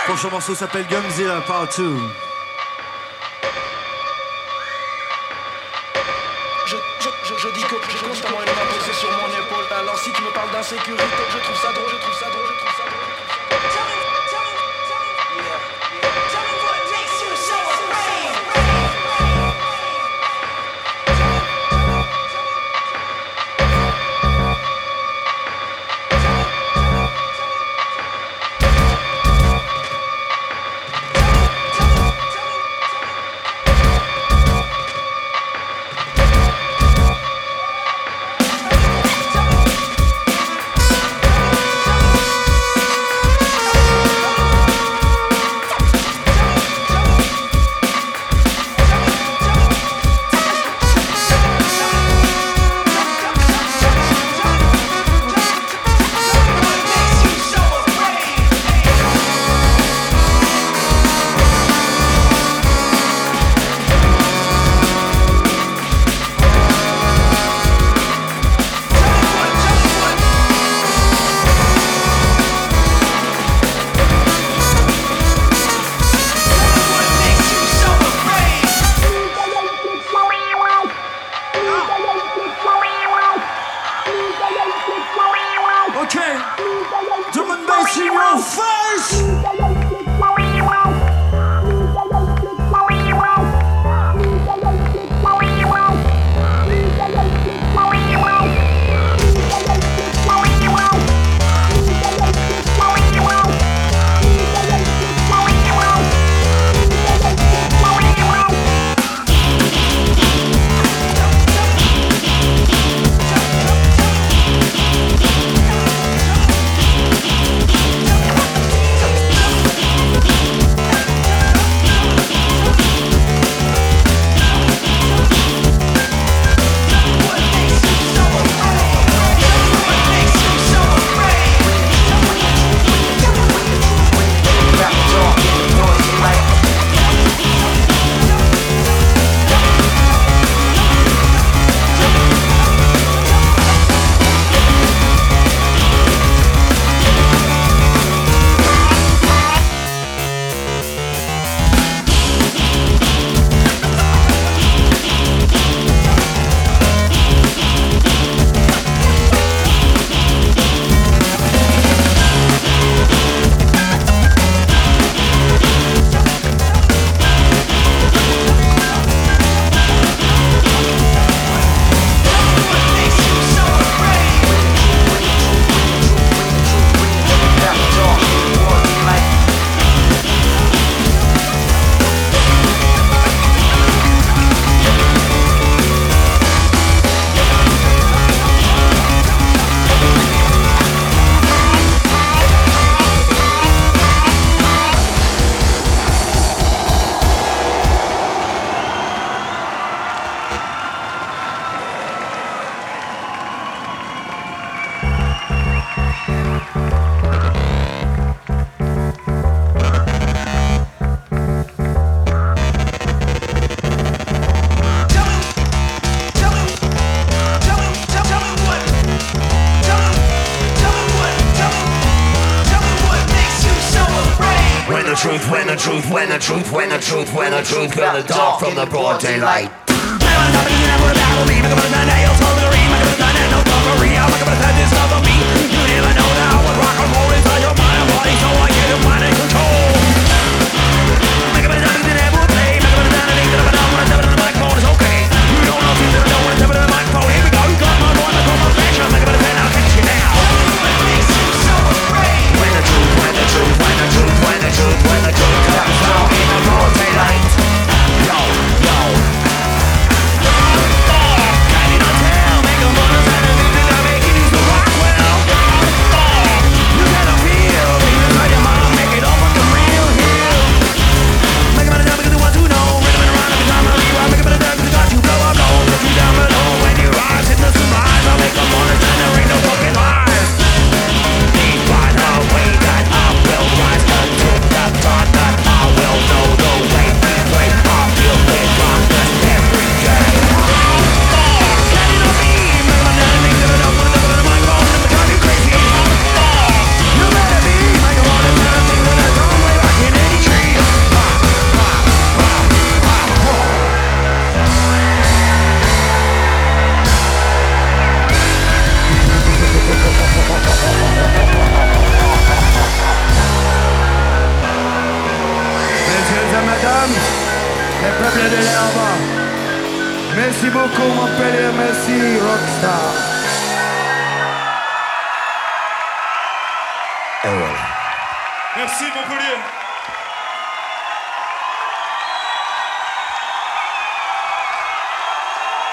Prochain morceau s'appelle Gumzilla Part 2. Je dis que j'ai constamment une main posée sur mon épaule. Alors si tu me parles d'insécurité, je trouve ça drôle, je trouve ça drôle, je trouve ça drôle. When the truth got the dark from the broad daylight. Yo, yo. Can you not tell? Adams, les peuples de l'herbe. Merci beaucoup Montpellier, merci Rockstar. Et voilà. Merci Montpellier.